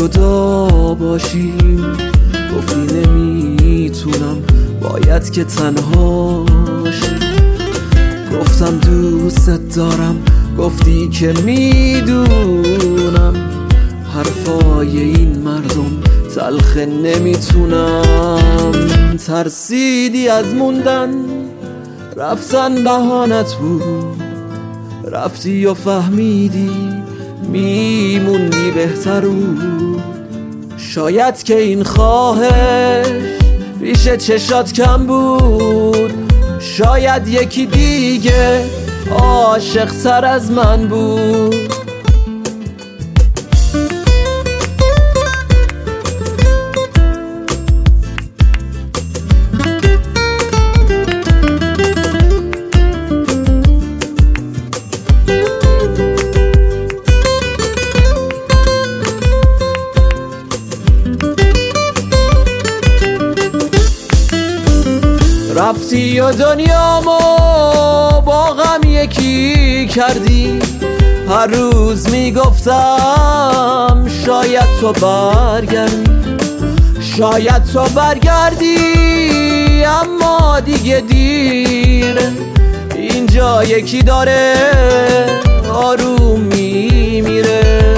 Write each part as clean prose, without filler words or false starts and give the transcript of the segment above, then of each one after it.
جدا باشیم، گفتی نمیتونم باید که تنهاشیم. گفتم دوست دارم، گفتی که میدونم. حرفای این مردم تلخ نمیتونم. ترسیدی از موندن، رفتن بهانت بود. رفتی و فهمیدی میموندی بهتر بود. شاید که این خواهش پیش چشات کم بود. شاید یکی دیگه عاشق تر از من بود. رفتی و دنیامو با غم یکی کردی. هر روز میگفتم شاید تو برگردی، شاید تو برگردی، اما دیگه دیره. اینجا یکی داره آروم میمیره.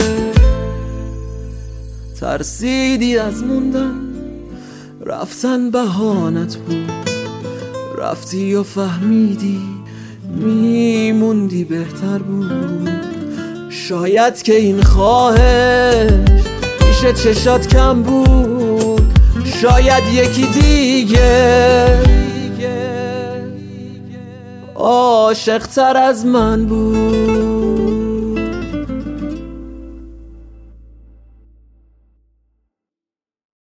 ترسیدی از موندن، رفتن بهانت بود. رفتی و فهمیدی میموندی بهتر بود. شاید که این خواهش پیش چشات کم بود. شاید یکی دیگه عاشق تر از من بود.